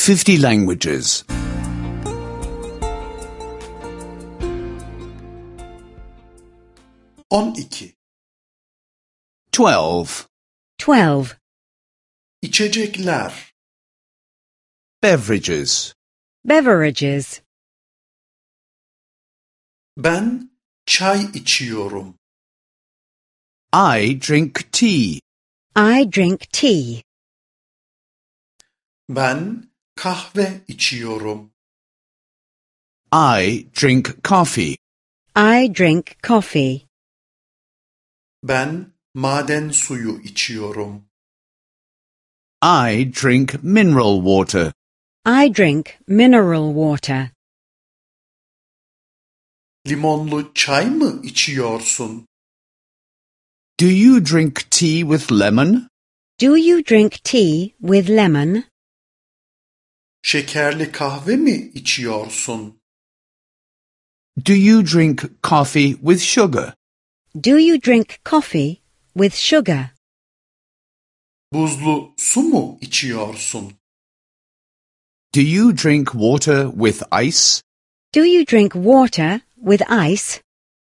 50 languages. 12. 12. 12. İçecekler. Beverages. Beverages. Ben çay içiyorum. I drink tea. I drink tea. Ben kahve içiyorum. I drink coffee. I drink coffee. Ben maden suyu içiyorum. I drink mineral water. I drink mineral water. Limonlu çay mı içiyorsun? Do you drink tea with lemon? Do you drink tea with lemon? Şekerli kahve mi içiyorsun? Do you drink coffee with sugar? Do you drink coffee with sugar? Buzlu su mu içiyorsun? Do you drink water with ice? Do you drink water with ice?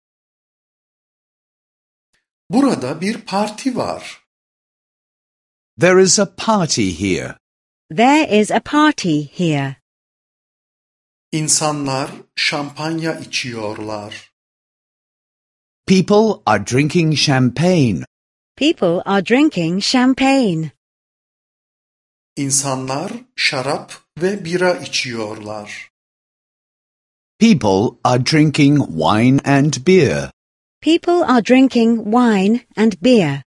Burada bir parti var. There is a party here. There is a party here. İnsanlar şampanya içiyorlar. People are drinking champagne. People are drinking champagne. İnsanlar şarap ve bira içiyorlar. People are drinking wine and beer. People are drinking wine and beer.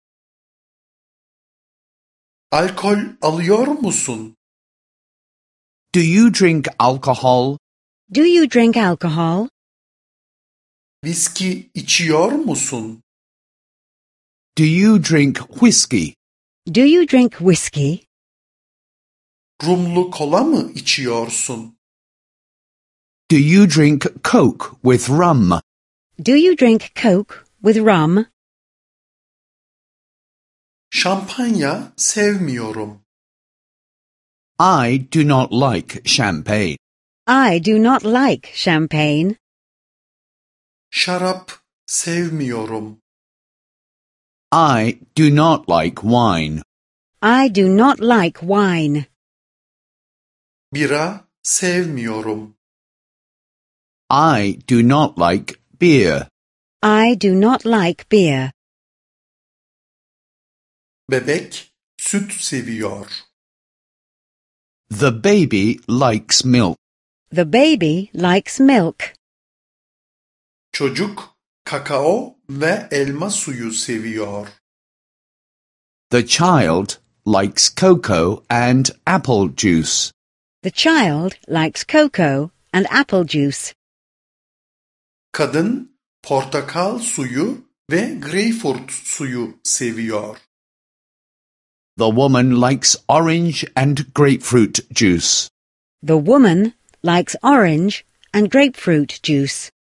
Alkol alıyor musun? Do you drink alcohol? Do you drink alcohol? Viski içiyor musun? Do you drink whiskey? Do you drink whiskey? Rumlu kola mı içiyorsun? Do you drink Coke with rum? Do you drink Coke with rum? Şampanya sevmiyorum. I do not like champagne. I do not like champagne. Şarap sevmiyorum. I do not like wine. I do not like wine. Bira sevmiyorum. I do not like beer. I do not like beer. Bebek süt seviyor. The baby likes milk. The baby likes milk. Çocuk kakao ve elma suyu seviyor. The child likes cocoa and apple juice. The child likes cocoa and apple juice. Kadın portakal suyu ve greyfurt suyu seviyor. The woman likes orange and grapefruit juice. The woman likes orange and grapefruit juice.